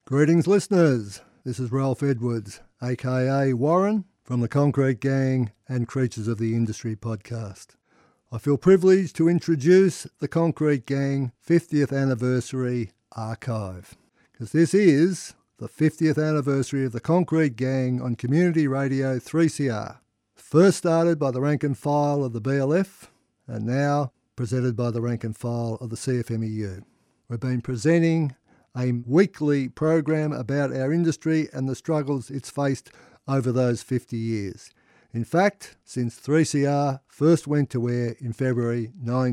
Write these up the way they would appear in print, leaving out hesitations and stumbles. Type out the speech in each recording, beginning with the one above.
Greetings, listeners. This is Ralph Edwards, aka Warren, from the Concrete Gang and Creatures of the Industry podcast. I feel privileged to introduce the Concrete Gang 50th Anniversary Archive, because this is the 50th anniversary of the Concrete Gang on Community Radio 3CR, first started by the rank and file of the BLF and now presented by the rank and file of the CFMEU. We've been presenting a weekly program about our industry and the struggles it's faced over those 50 years. In fact, since 3CR first went to air in February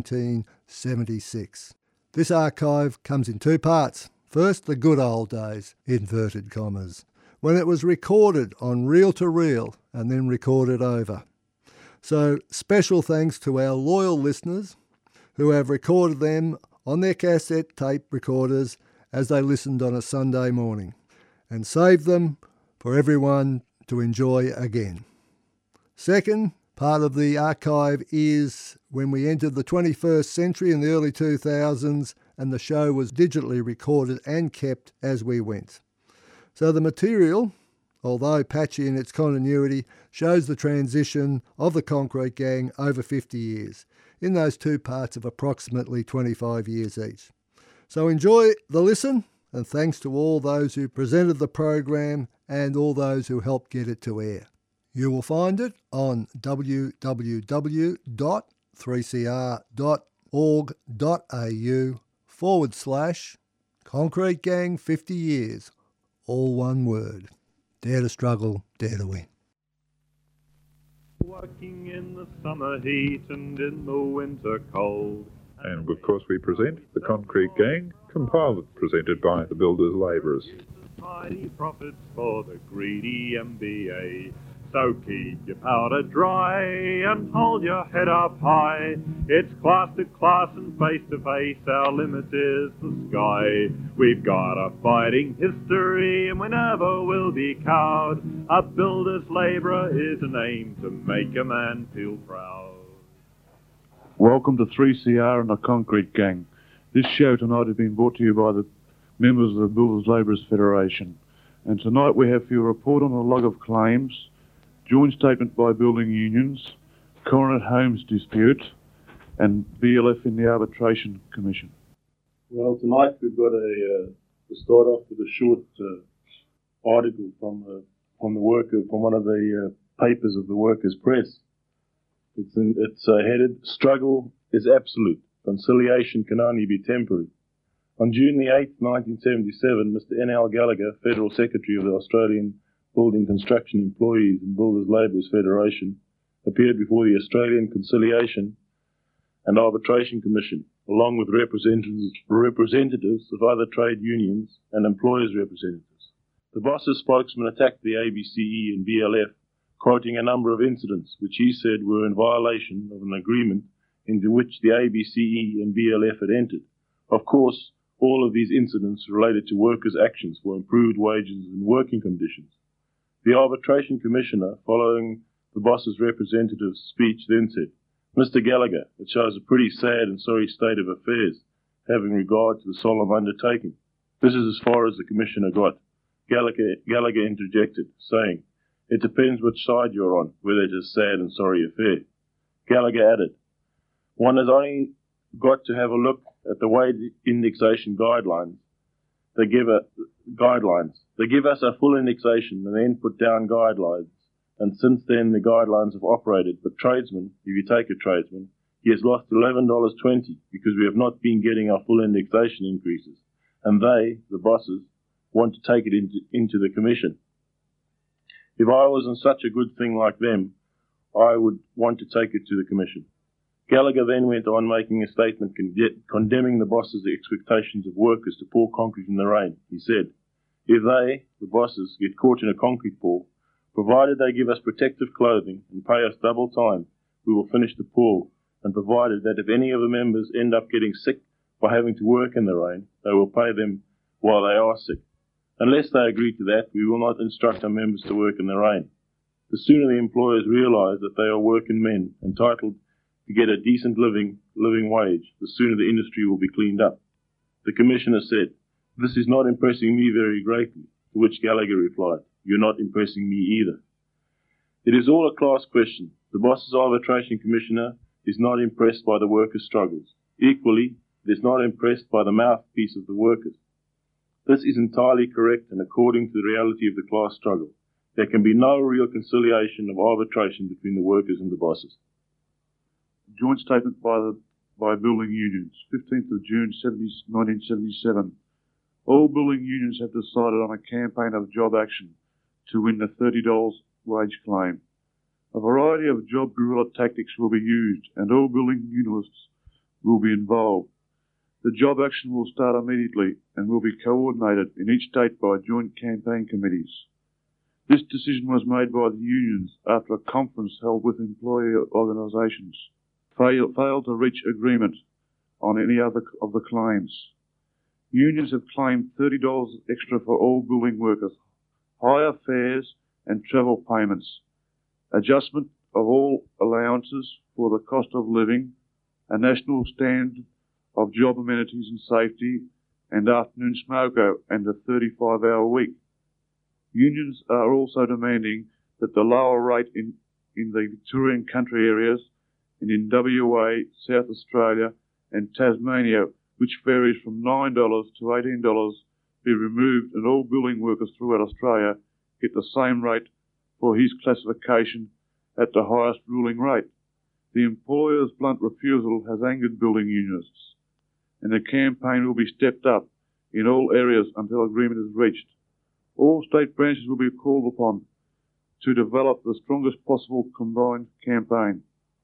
1976. This archive comes in two parts. First, the good old days, inverted commas, when it was recorded on reel-to-reel and then recorded over. So special thanks to our loyal listeners who have recorded them on their cassette tape recorders as they listened on a Sunday morning, and saved them for everyone to enjoy again. Second part of the archive is when we entered the 21st century in the early 2000s and the show was digitally recorded and kept as we went. So the material, although patchy in its continuity, shows the transition of the Concrete Gang over 50 years, in those two parts of approximately 25 years each. So enjoy the listen, and thanks to all those who presented the program and all those who helped get it to air. You will find it on www.3cr.org.au/Concrete Gang 50 years, all one word. Dare to struggle, dare to win. Working in the summer heat and in the winter cold. And of course we present the Concrete Gang, compiled presented by the Builders Labourers. Tidy profits for the greedy MBA. So keep your powder dry and hold your head up high. It's class to class and face to face, our limit is the sky. We've got a fighting history and we never will be cowed. A builder's labourer is a name to make a man feel proud. Welcome to 3CR and the Concrete Gang. This show tonight has been brought to you by the members of the Builders Labourers Federation. And tonight we have for you a report on the log of claims, joint statement by building unions, Coronet Homes dispute, and BLF in the Arbitration Commission. Well, tonight we've got to start off with a short article from one of the papers of the Workers' Press. It's headed, "Struggle is absolute. Conciliation can only be temporary." On June the 8th, 1977, Mr. N.L. Gallagher, Federal Secretary of the Australian Building Construction Employees and Builders Labourers Federation, appeared before the Australian Conciliation and Arbitration Commission, along with representatives of other trade unions and employers' representatives. The boss's spokesman attacked the ABCE and BLF, quoting a number of incidents which he said were in violation of an agreement into which the ABCE and BLF had entered. Of course, all of these incidents related to workers' actions for improved wages and working conditions. The Arbitration Commissioner, following the boss's representative's speech, then said, "Mr. Gallagher, it shows a pretty sad and sorry state of affairs, having regard to the solemn undertaking." This is as far as the Commissioner got. Gallagher interjected, saying, "It depends which side you're on, whether it is a sad and sorry affair." Gallagher added, "One has only got to have a look at the wage indexation guidelines. They give us a full indexation and then put down guidelines. And since then the guidelines have operated. But tradesmen, if you take a tradesman, he has lost $11.20 because we have not been getting our full indexation increases. And they, the bosses, want to take it into the commission. If I was in such a good thing like them, I would want to take it to the commission." Gallagher then went on making a statement condemning the boss's expectations of workers to pour concrete in the rain. He said, "If they, the bosses, get caught in a concrete pour, provided they give us protective clothing and pay us double time, we will finish the pour, and provided that if any of the members end up getting sick by having to work in the rain, they will pay them while they are sick. Unless they agree to that, we will not instruct our members to work in the rain. The sooner the employers realise that they are working men entitled to get a decent living wage, the sooner the industry will be cleaned up." The Commissioner said, This is not impressing me very greatly, to which Gallagher replied, "You're not impressing me either." It is all a class question. The boss's arbitration commissioner is not impressed by the workers' struggles. Equally, it is not impressed by the mouthpiece of the workers. This is entirely correct and according to the reality of the class struggle. There can be no real conciliation of arbitration between the workers and the bosses. Joint statement by building unions, 15th of June 1977. All building unions have decided on a campaign of job action to win the $30 wage claim. A variety of job guerrilla tactics will be used, and all building unionists will be involved. The job action will start immediately and will be coordinated in each state by joint campaign committees. This decision was made by the unions after a conference held with employee organisations failed to reach agreement on any other of the claims. Unions have claimed $30 extra for all building workers, higher fares and travel payments, adjustment of all allowances for the cost of living, a national standard of job amenities and safety, and afternoon smoker and a 35-hour week. Unions are also demanding that the lower rate in the Victorian country areas and in WA, South Australia and Tasmania, which varies from $9 to $18, be removed, and all building workers throughout Australia get the same rate for his classification at the highest ruling rate. The employer's blunt refusal has angered building unionists, and the campaign will be stepped up in all areas until agreement is reached. All state branches will be called upon to develop the strongest possible combined campaign.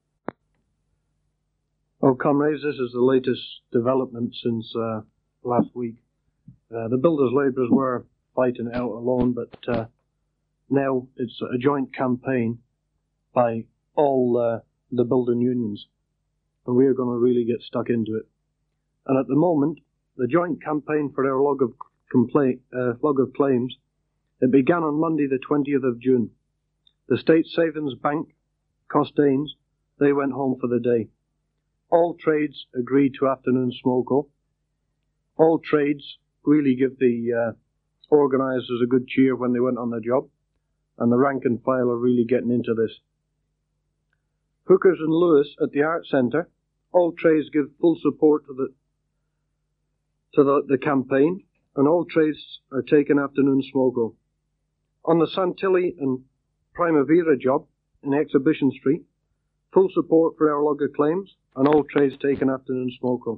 Well, comrades, this is the latest development since last week. The builders' labourers were fighting it out alone, but now it's a joint campaign by all the building unions, and we are going to really get stuck into it. And at the moment, the joint campaign for our log of claims, it began on Monday the 20th of June. The State Savings Bank, Costaines, they went home for the day. All trades agreed to afternoon smoko. All trades really give the organisers a good cheer when they went on the job, and the rank and file are really getting into this. Hookers and Lewis at the Art Centre, all trades give full support to the campaign, and all trades are taking afternoon smoko. On the Santilli and Primavera job in Exhibition Street, full support for our log of claims, and all trades taking afternoon smoko.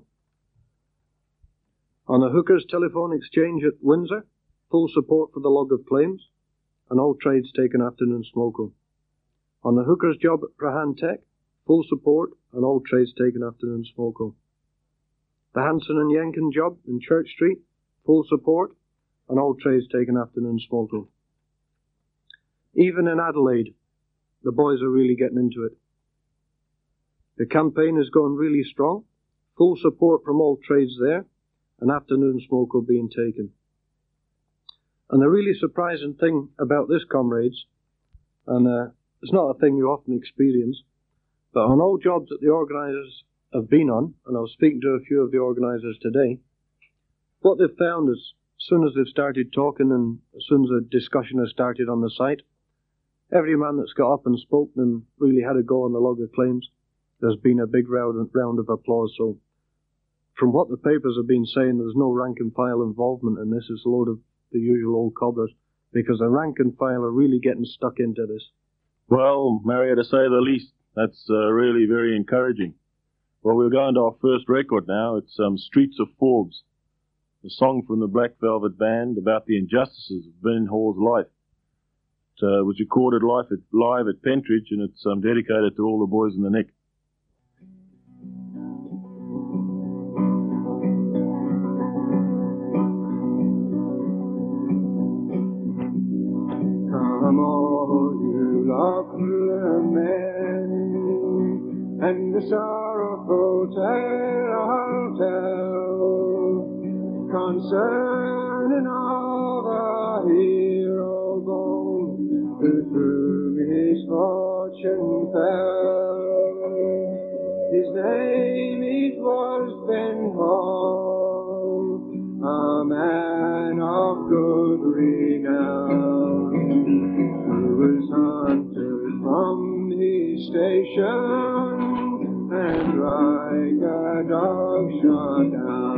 On the Hookers Telephone Exchange at Windsor, full support for the log of claims, and all trades taking afternoon smoko. On the Hookers job at Prahan Tech, full support, and all trades taking afternoon smoko. The Hanson and Yenkin job in Church Street, full support, and all trades taking afternoon smoko. Even in Adelaide, the boys are really getting into it. The campaign is going really strong, full support from all trades there, and afternoon smoko being taken. And the really surprising thing about this, comrades, and it's not a thing you often experience, but on all jobs that the organisers have been on, and I was speaking to a few of the organisers today, what they've found is, as soon as they've started talking and as soon as a discussion has started on the site, every man that's got up and spoken and really had a go on the log of claims, there's been a big round of applause. So from what the papers have been saying, there's no rank and file involvement in this. It's a load of the usual old cobblers, because the rank and file are really getting stuck into this. Well, Mario, to say the least, that's really very encouraging. Well, we'll go into our first record now. It's Streets of Forbes, a song from the Black Velvet Band about the injustices of Ben Hall's life. It was recorded live at Pentridge, and it's dedicated to all the boys in the Nick. Come all you lovely men, and the sorrowful tale I'll tell, concerning all the hero born, who through his fortune fell. His name it was Ben Hall, a man good renown, who was hunted from his station and like a dog shot down.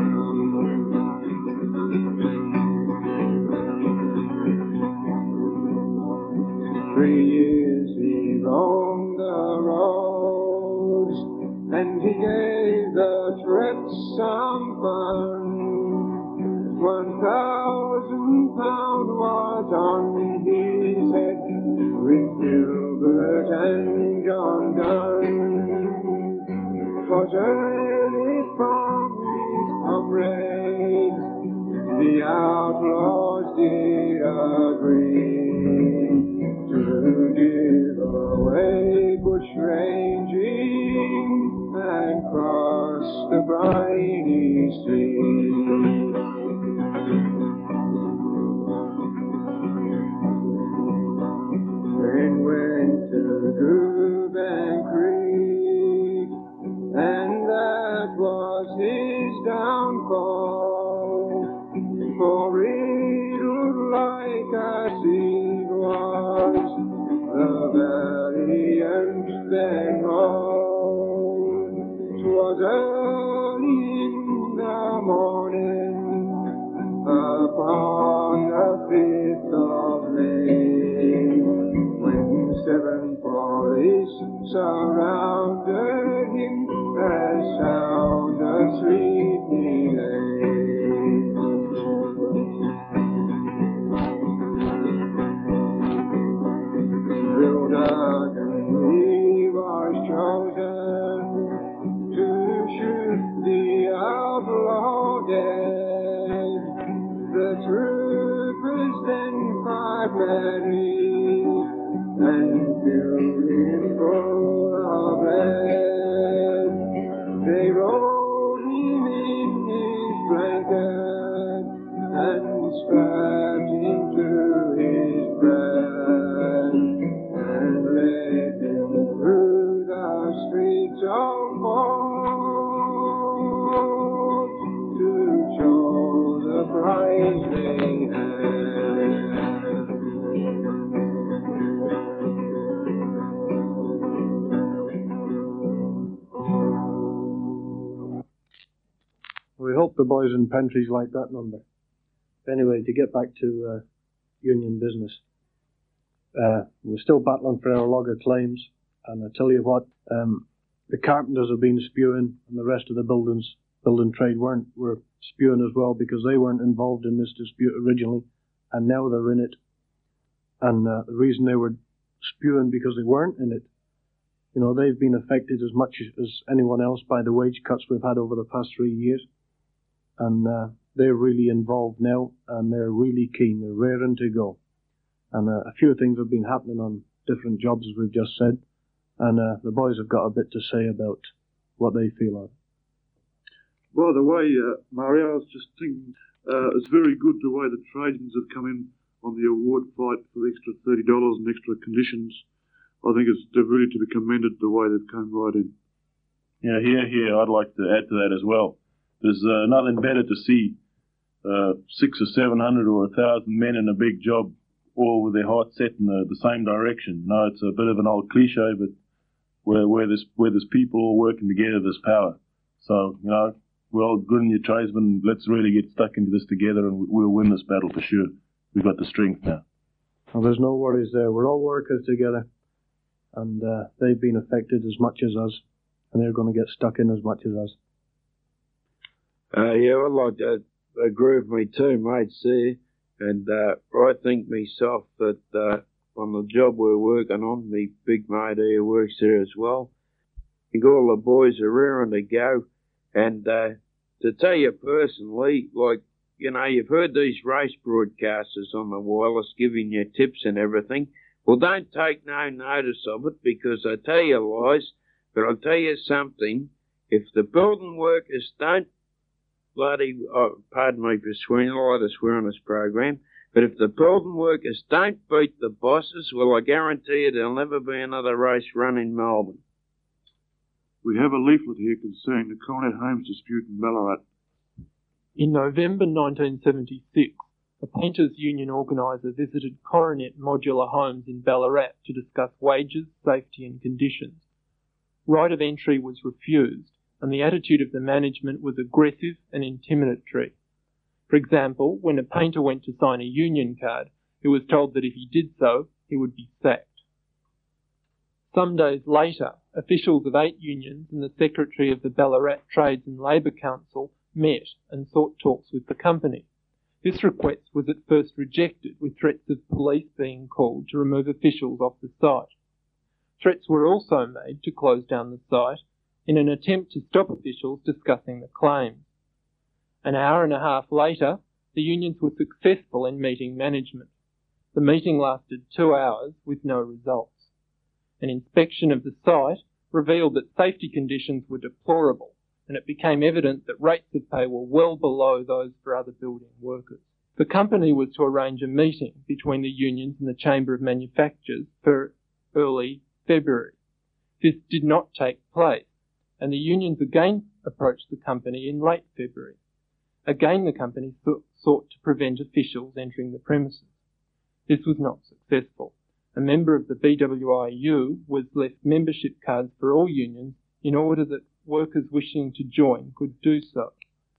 3 years he roamed the roads, and he gave the trips some fun. 1,000 pound was on his head with Gilbert and John Dunn. 'Twas early from his comrades the outlaws did agree to give away bush ranging and cross the briny sea. Then went to Goulburn Creek, and that was his downfall, for riddled like a seed was the valiant Ben Hall. 'Twas early in the morning upon the 5th of May, when 7 police surrounded him as sound asleep he lay. Bill Duggan, he was chosen to shoot the outlaw dead. The troopers then 5 married and filled him full of lead. They rolled him in his blanket and strapped him to his bed and led him through the streets of Fort to show the prize they had. We hope the boys in Pentries like that number. Anyway, to get back to union business. We're still battling for our log of claims, and I tell you what, the carpenters have been spewing, and the rest of the building trade were spewing as well, because they weren't involved in this dispute originally, and now they're in it. And the reason they were spewing because they weren't in it, you know, they've been affected as much as anyone else by the wage cuts we've had over the past 3 years. And they're really involved now, and they're really keen. They're raring to go. And a few things have been happening on different jobs, as we've just said. And the boys have got a bit to say about what they feel of. By the way, Mario, I was just thinking, it's very good the way the tradesmen have come in on the award fight for the extra $30 and extra conditions. I think they're really to be commended the way they've come right in. Yeah, here. I'd like to add to that as well. There's nothing better to see 600 or 700 or 1,000 men in a big job, all with their hearts set in the same direction. You know, it's a bit of an old cliche, but where there's people all working together, there's power. So, you know, we're all good in your tradesmen. Let's really get stuck into this together, and we'll win this battle for sure. We've got the strength now. Well, there's no worries there. We're all workers together, and they've been affected as much as us, and they're going to get stuck in as much as us. Yeah, well, I agree with me too, mate, see. And I think myself that on the job we're working on, me big mate here works there as well. I think all the boys are raring to go. And to tell you personally, like, you know, you've heard these race broadcasters on the wireless giving you tips and everything. Well, don't take no notice of it, because I tell you lies, but I'll tell you something. If the building workers don't pardon me for swearing, I like to swear on this program, but if the building workers don't beat the bosses, well, I guarantee you there'll never be another race run in Melbourne. We have a leaflet here concerning the Coronet Homes dispute in Ballarat. In November 1976, a painters' union organiser visited Coronet Modular Homes in Ballarat to discuss wages, safety and conditions. Right of entry was refused, and the attitude of the management was aggressive and intimidatory. For example, when a painter went to sign a union card, he was told that if he did so, he would be sacked. Some days later, officials of 8 unions and the secretary of the Ballarat Trades and Labour Council met and sought talks with the company. This request was at first rejected, with threats of police being called to remove officials off the site. Threats were also made to close down the site in an attempt to stop officials discussing the claims. An hour and a half later, the unions were successful in meeting management. The meeting lasted 2 hours with no results. An inspection of the site revealed that safety conditions were deplorable, and it became evident that rates of pay were well below those for other building workers. The company was to arrange a meeting between the unions and the Chamber of Manufacturers for early February. This did not take place, and the unions again approached the company in late February. Again, the company sought to prevent officials entering the premises. This was not successful. A member of the BWIU was left membership cards for all unions in order that workers wishing to join could do so.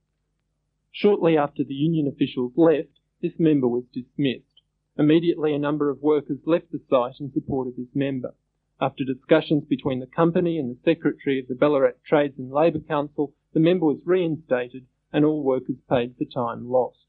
Shortly after the union officials left, this member was dismissed. Immediately, a number of workers left the site in support of this member. After discussions between the company and the secretary of the Ballarat Trades and Labour Council, the member was reinstated and all workers paid for time lost.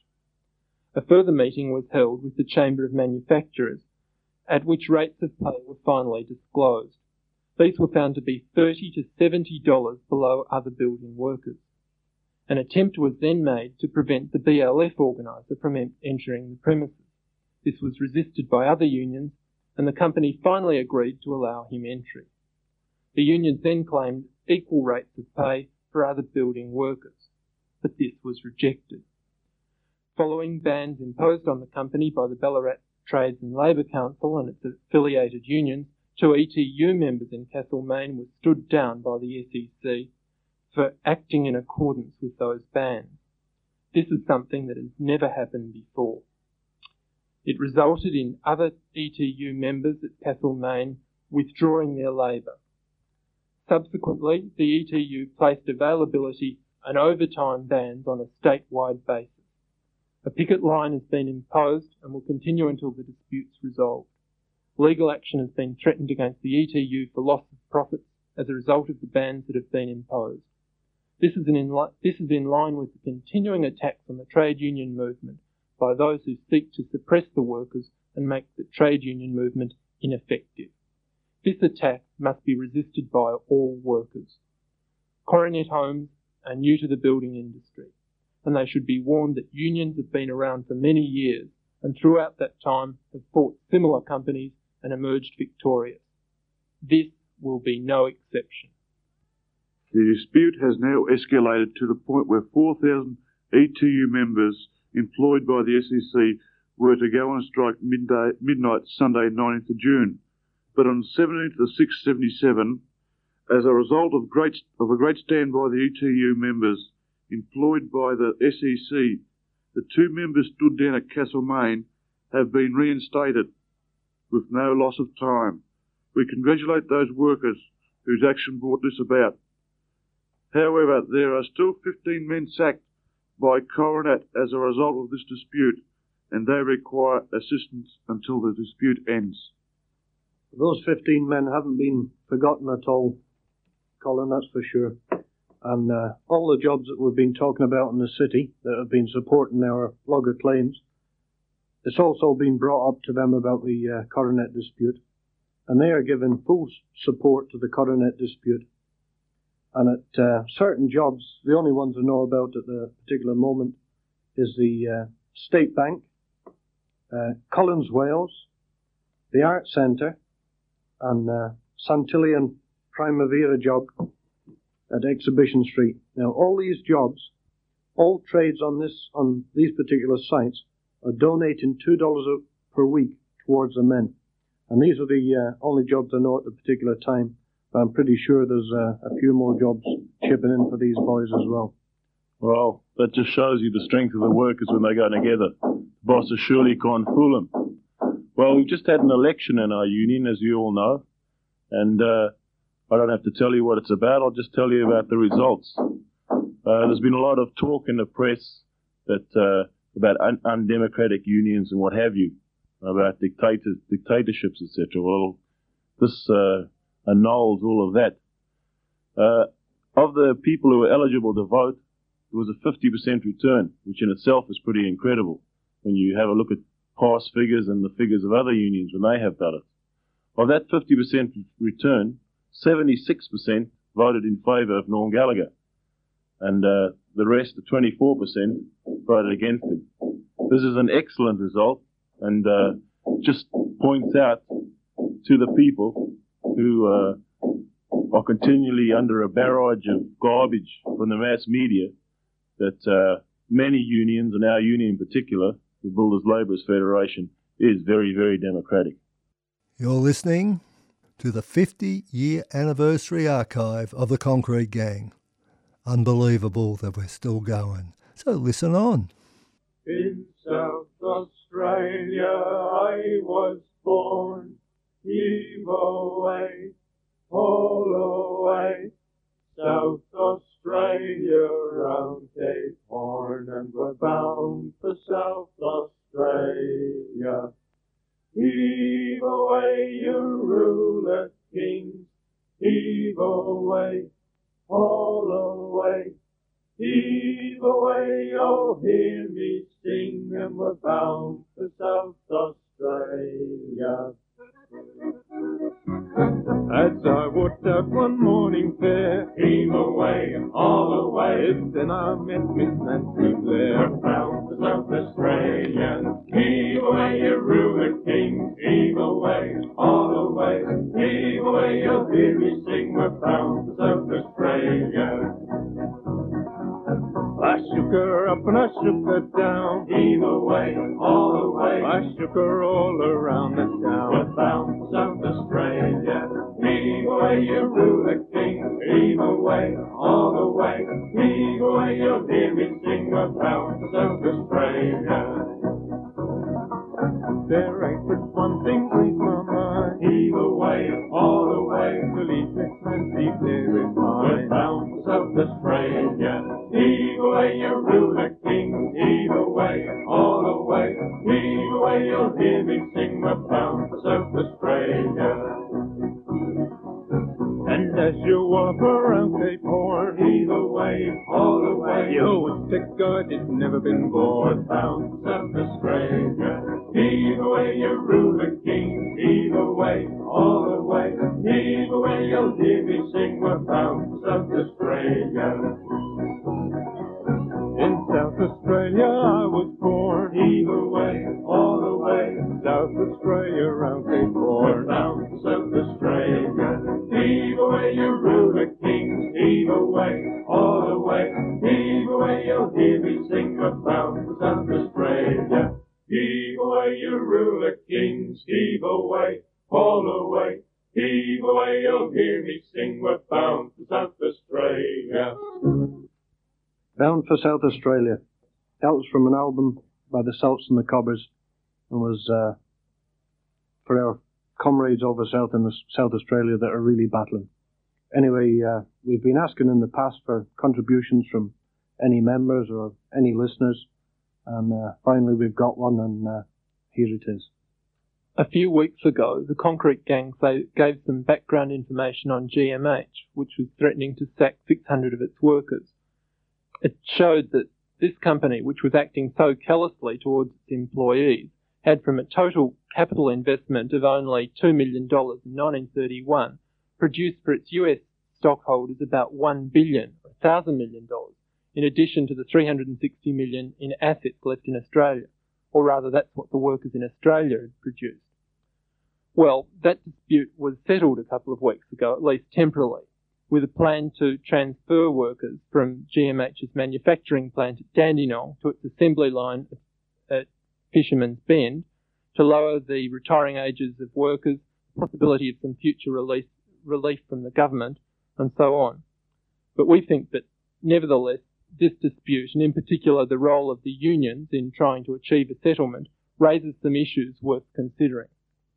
A further meeting was held with the Chamber of Manufacturers, at which rates of pay were finally disclosed. These were found to be $30 to $70 below other building workers. An attempt was then made to prevent the BLF organiser from entering the premises. This was resisted by other unions, and the company finally agreed to allow him entry. The unions then claimed equal rates of pay for other building workers, but this was rejected. Following bans imposed on the company by the Ballarat Trades and Labour Council and its affiliated unions, 2 ETU members in Castlemaine were stood down by the SEC for acting in accordance with those bans. This is something that has never happened before. It resulted in other ETU members at Castlemaine withdrawing their labour. Subsequently, the ETU placed availability and overtime bans on a statewide basis. A picket line has been imposed and will continue until the dispute's resolved. Legal action has been threatened against the ETU for loss of profits as a result of the bans that have been imposed. This is in line with the continuing attacks on the trade union movement by those who seek to suppress the workers and make the trade union movement ineffective. This attack must be resisted by all workers. Coronet Homes are new to the building industry, and they should be warned that unions have been around for many years and throughout that time have fought similar companies and emerged victorious. This will be no exception. The dispute has now escalated to the point where 4,000 ETU members employed by the SEC were to go on strike midnight Sunday 19th of June. But on 17th of 677, as a result of a great stand by the ETU members employed by the SEC, the 2 members stood down at Castlemaine have been reinstated with no loss of time. We congratulate those workers whose action brought this about. However, there are still 15 men sacked by Coronet as a result of this dispute, and they require assistance until the dispute ends. Those 15 men haven't been forgotten at all, Colin, that's for sure. And all the jobs that we've been talking about in the city that have been supporting our logger claims, it's also been brought up to them about the Coronet dispute, and they are giving full support to the Coronet dispute. And at certain jobs, the only ones I know about at the particular moment is the State Bank, Collins Wales, the Art Centre, and Santillian Primavera job at Exhibition Street. Now, all these jobs, all trades on these particular sites are donating $2 per week towards the men. And these are the only jobs I know at the particular time. But I'm pretty sure there's a few more jobs chipping in for these boys as well. Well, that just shows you the strength of the workers when they go together. The bosses surely can't fool them. Well, we've just had an election in our union, as you all know, and I don't have to tell you what it's about. I'll just tell you about the results. There's been a lot of talk in the press that about undemocratic unions and what have you, about dictatorships, etc. Well, this annuls all of that. Of the people who were eligible to vote, there was a 50% return, which in itself is pretty incredible when you have a look at past figures and the figures of other unions when they have done it. Of that 50% return, 76% voted in favour of Norm Gallagher, and the rest, the 24%, voted against him. This is an excellent result, and just points out to the people who are continually under a barrage of garbage from the mass media that many unions, and our union in particular, the Builders Labourers Federation, is very, very democratic. You're listening to the 50-year anniversary archive of the Concrete Gang. Unbelievable that we're still going. So listen on. In South Australia I was born, heave away, all away, South Australia round Cape Horn, and we're bound for South Australia. Heave away, you ruler kings, heave away, all away, heave away, oh hear me sing, and we're bound for South Australia. As I walked out one morning fair, heave away, all away, then I met Miss Nancy Blair, bound for South Australia. Heave away, you ruler kings, heave away, all away, heave away, you'll hear me sing, we're bound for South Australia. I shook her up and I shook her down, heave away, all away, I shook her all around the town, we're bound for South Australia. Heave away, you ruler kings, heave away, all away, heave away, you'll hear me sing, we're bound for South Australia. There ain't but one thing grieves my mind, heave away, all away, to leave Miss Nancy Blair in mind, we're bound for South Australia. Heave away, you ruler kings, heave away, all away, heave away, you'll hear me sing, we're bound for South Australia. And as you walk around Cape Horn, heave away, all away, you always take God it's never been born, bound for South Australia. Heave away, you ruler kings, heave away, all away, heave away, you'll hear me sing, we're bound for South Australia. In South Australia I was born, heave away, all away, South Australia round Cape Horn, bound for South Australia. Heave away, you ruler kings, heave away, all away, heave away, you'll hear me sing, we're bound for South Australia. Heave away, you ruler kings, heave away, all away, heave away, you'll hear me sing, we're bound for South Australia. Bound for South Australia. That was from an album by the Celts and the Cobbers, and was for our comrades over south in South Australia that are really battling. Anyway, we've been asking in the past for contributions from any members or any listeners, and finally we've got one, and here it is. A few weeks ago, the Concrete Gang gave some background information on GMH, which was threatening to sack 600 of its workers. It showed that this company, which was acting so callously towards its employees, had from a total capital investment of only $2 million in 1931, produced for its US stockholders about $1 billion, $1,000 million, in addition to the $360 million in assets left in Australia. Or rather, that's what the workers in Australia had produced. Well, that dispute was settled a couple of weeks ago, at least temporarily, with a plan to transfer workers from GMH's manufacturing plant at Dandenong to its assembly line at Fisherman's Bend to lower the retiring ages of workers, possibility of some future relief from the government, and so on. But we think that, nevertheless, this dispute, and in particular the role of the unions in trying to achieve a settlement, raises some issues worth considering.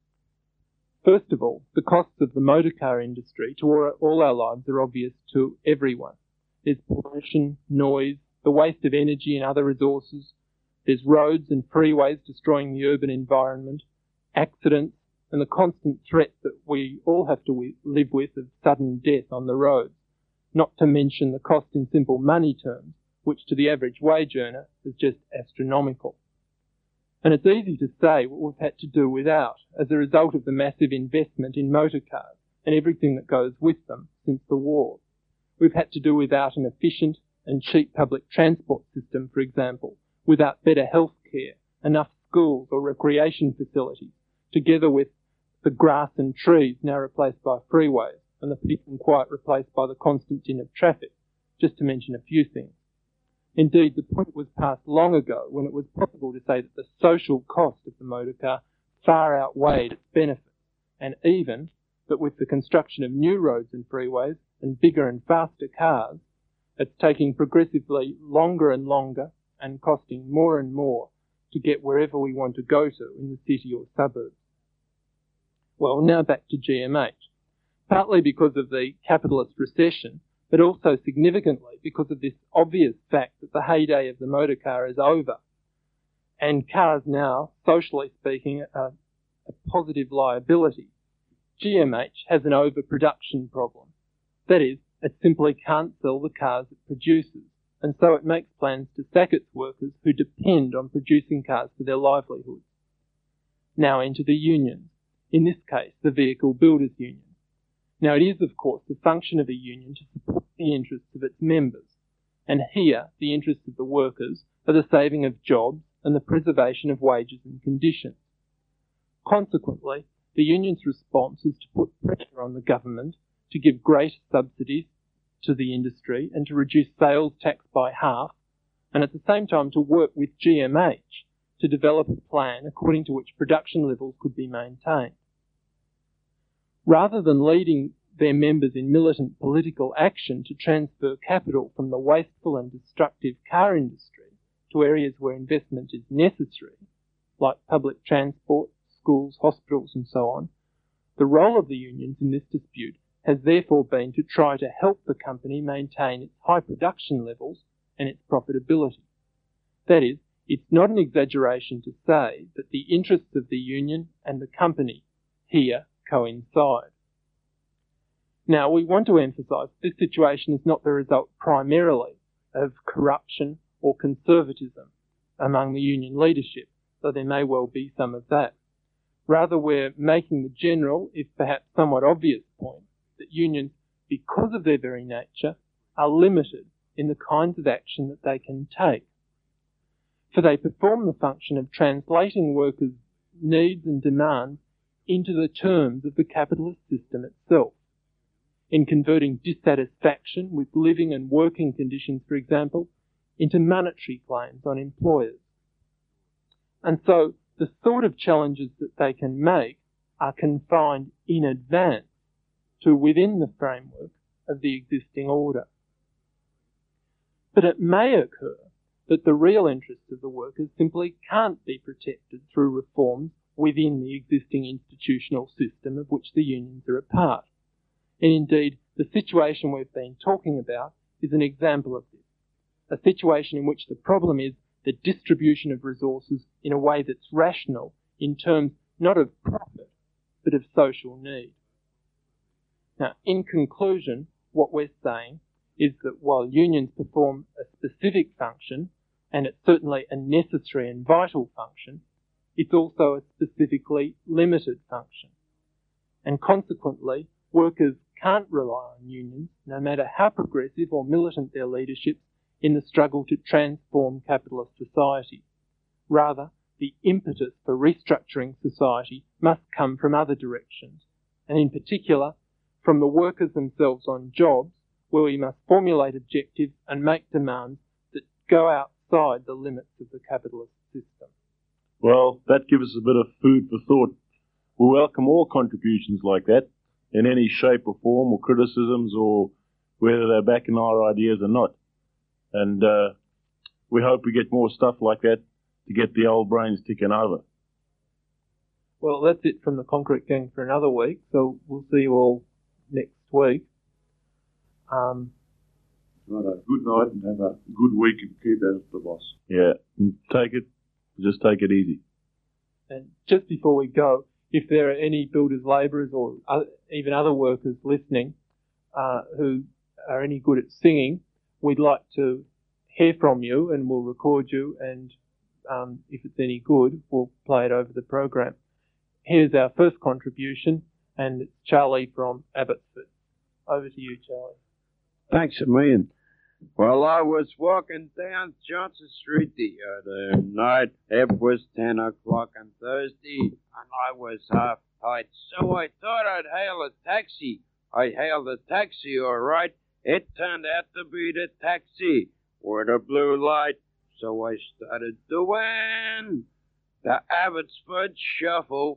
First of all, the costs of the motor car industry to all our lives are obvious to everyone. There's pollution, noise, the waste of energy and other resources. There's roads and freeways destroying the urban environment, accidents, and the constant threat that we all have to live with of sudden death on the roads, not to mention the cost in simple money terms, which to the average wage earner is just astronomical. And it's easy to say what we've had to do without as a result of the massive investment in motor cars and everything that goes with them since the war. We've had to do without an efficient and cheap public transport system, for example, without better health care, enough schools or recreation facilities, together with the grass and trees now replaced by freeways and the peace and quiet replaced by the constant din of traffic, just to mention a few things. Indeed, the point was passed long ago when it was possible to say that the social cost of the motor car far outweighed its benefits, and even that with the construction of new roads and freeways and bigger and faster cars, it's taking progressively longer and longer and costing more and more to get wherever we want to go to in the city or suburbs. Well, now back to GMH. Partly because of the capitalist recession, but also significantly because of this obvious fact that the heyday of the motor car is over, and cars now, socially speaking, are a positive liability. GMH has an overproduction problem. That is, it simply can't sell the cars it produces, and so it makes plans to sack its workers who depend on producing cars for their livelihoods. Now enter the unions, in this case the Vehicle Builders Union. Now it is, of course, the function of a union to support the interests of its members, and here the interests of the workers are the saving of jobs and the preservation of wages and conditions. Consequently, the union's response is to put pressure on the government to give greater subsidies to the industry and to reduce sales tax by half, and at the same time to work with GMH to develop a plan according to which production levels could be maintained. Rather than leading their members in militant political action to transfer capital from the wasteful and destructive car industry to areas where investment is necessary, like public transport, schools, hospitals and so on, the role of the unions in this dispute has therefore been to try to help the company maintain its high production levels and its profitability. That is, it's not an exaggeration to say that the interests of the union and the company here coincide. Now, we want to emphasise this situation is not the result primarily of corruption or conservatism among the union leadership, though there may well be some of that. Rather, we're making the general, if perhaps somewhat obvious point, that unions, because of their very nature, are limited in the kinds of action that they can take. For they perform the function of translating workers' needs and demands into the terms of the capitalist system itself, in converting dissatisfaction with living and working conditions, for example, into monetary claims on employers. And so the sort of challenges that they can make are confined in advance to within the framework of the existing order. But it may occur that the real interests of the workers simply can't be protected through reforms within the existing institutional system of which the unions are a part. And indeed, the situation we've been talking about is an example of this, a situation in which the problem is the distribution of resources in a way that's rational in terms not of profit, but of social need. Now, in conclusion, what we're saying is that while unions perform a specific function, and it's certainly a necessary and vital function, it's also a specifically limited function. And consequently, workers can't rely on unions, no matter how progressive or militant their leadership, in the struggle to transform capitalist society. Rather, the impetus for restructuring society must come from other directions, and in particular, from the workers themselves on jobs, where we must formulate objectives and make demands that go outside the limits of the capitalist system. Well, that gives us a bit of food for thought. We welcome all contributions like that, in any shape or form, or criticisms, or whether they're backing our ideas or not. And we hope we get more stuff like that to get the old brains ticking over. Well, that's it from the Concrete Gang for another week, so we'll see you all next week. Good night and have a good week and keep out of the boss. Yeah, just take it easy. And just before we go, if there are any builders, labourers or even other workers listening who are any good at singing, we'd like to hear from you and we'll record you, and if it's any good, we'll play it over the program. Here's our first contribution, and it's Charlie from Abbotsford. Over to you, Charlie. Thanks a million. Well, I was walking down Johnson Street the other night. It was 10 o'clock on Thursday, and I was half tight, so I thought I'd hail a taxi. I hailed a taxi, all right. It turned out to be the taxi with a blue light, so I started doing the Abbotsford Shuffle.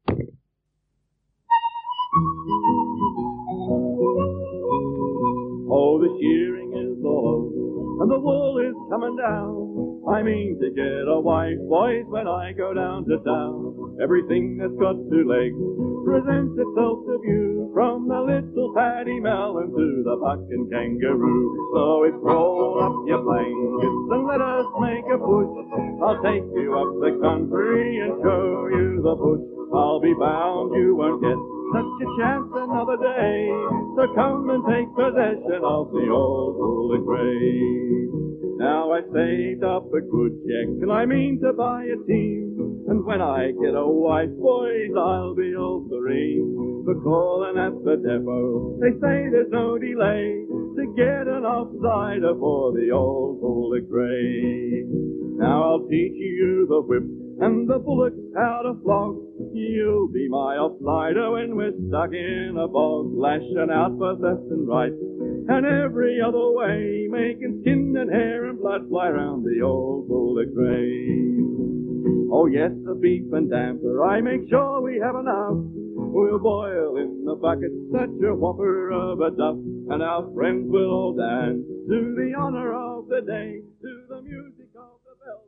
Oh, the shearing is all over, and the wool is coming down. I mean to get a wife, boys, when I go down to town. Everything that's got two legs presents itself to view, from the little paddy melon to the bucking kangaroo. So it's roll up your blankets and let us make a push. I'll take you up the country and show you the bush. I'll be bound you won't get such a chance another day, so come and take possession of the old Bullock Gray. Now I saved up a good check, and I mean to buy a team, and when I get a wife, boys, I'll be all serene. For calling at the depot, they say there's no delay to get an offsider for the old Bullock Gray. Now I'll teach you the whip and the bullocks how to flog. You'll be my offsider when we're stuck in a bog, lashing out for theft and right, and every other way, making skin and hair and blood fly round the old Bullock Gray. Oh yes, the beef and damper, I make sure we have enough. We'll boil in the bucket such a whopper of a duff, and our friends will all dance to the honour of the day, to the music of the bells.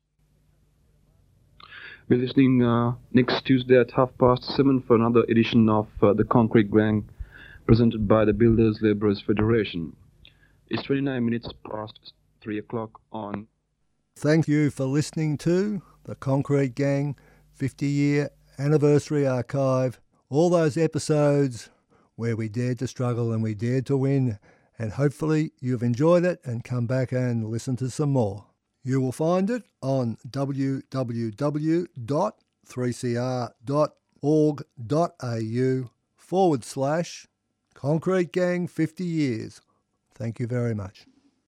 We're listening next Tuesday at 7:30 for another edition of the Concrete Gang, presented by the Builders Labourers Federation. It's 29 minutes past 3 o'clock on. Thank you for listening to the Concrete Gang 50-year anniversary archive. All those episodes where we dared to struggle and we dared to win, and hopefully you've enjoyed it and come back and listen to some more. You will find it on www.3cr.org.au/Concrete Gang 50 years. Thank you very much.